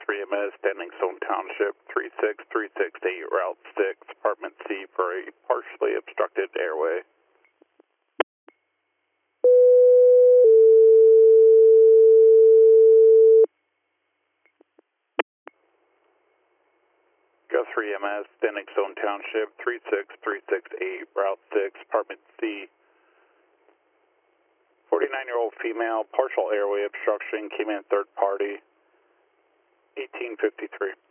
Guthrie MS, Standing Stone Township, 36368, Route 6, Apartment C for a partially obstructed airway. Guthrie MS, Standing Stone Township, 36368, Route 6, Apartment C. 49-year-old female, partial airway obstruction, came in third party, 1853.